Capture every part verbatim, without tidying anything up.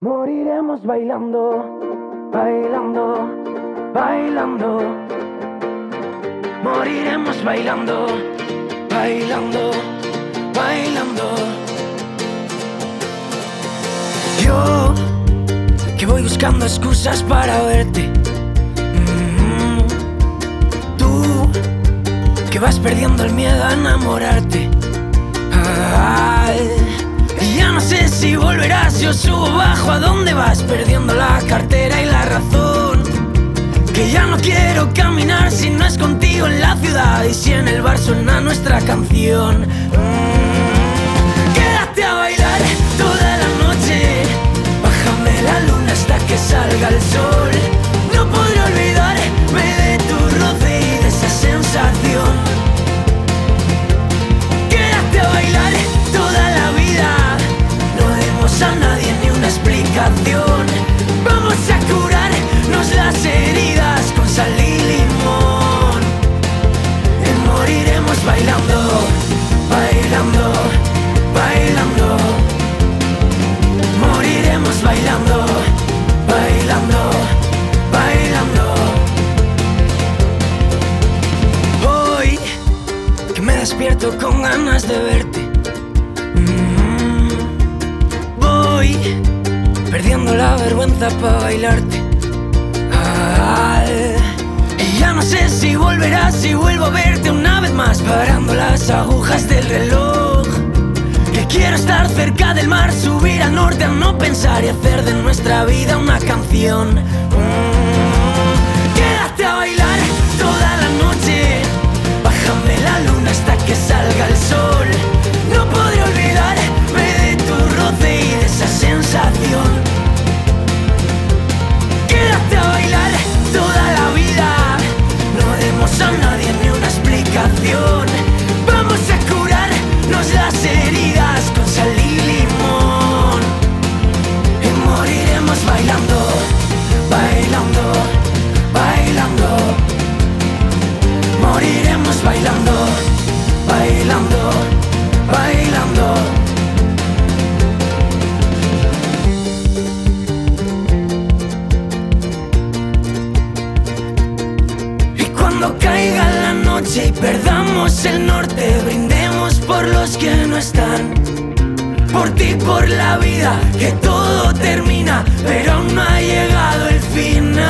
Moriremos bailando, bailando, bailando. Moriremos bailando, bailando, bailando. Yo, que voy buscando excusas para verte. Mm-hmm. Tú, que vas perdiendo el miedo a enamorarte. Ay, y ya no sé si volverás, yo subo, bajo, ¿a dónde vas? Perdiendo la cartera y la razón. Que ya no quiero caminar si no es contigo en la ciudad y si en el bar suena nuestra canción. mm. Quédate a bailar toda la noche, bájame la luna hasta que salga el sol. No podré olvidarme de tu roce y de esa sensación. Quédate a bailar toda la vida, no demos a nadie ni una explicación. Vamos a curarnos las heridas con sal y limón. Y moriremos bailando, bailando, bailando. Moriremos bailando, bailando, bailando. Hoy que me despierto con ganas de verte. mm-hmm. Voy perdiendo la vergüenza para bailarte. Ay, y ya no sé si volverás, si vuelvo a verte una vez más, parando las agujas del reloj. Que quiero estar cerca del mar, subir al norte a no pensar y hacer de nuestra vida una canción. mm. Quédate a bailar toda la noche, bájame la luna hasta que salga el sol. No podré olvidarme de tu roce y de esa sensación. Quédate a bailar toda la vida, no demos a nadie ni una explicación. Vamos a curarnos las heridas con sal y limón. Y moriremos bailando, bailando, bailando. Moriremos bailando, bailando, bailando. Cuando caiga la noche y perdamos el norte, brindemos por los que no están. Por ti, por la vida, que todo termina, pero aún no ha llegado el final.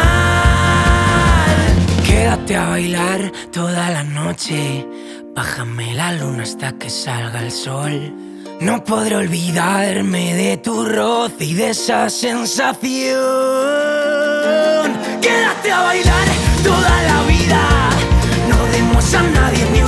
Quédate a bailar toda la noche, bájame la luna hasta que salga el sol. No podré olvidarme de tu roce y de esa sensación. Quédate a bailar toda la vida, no demos a nadie ni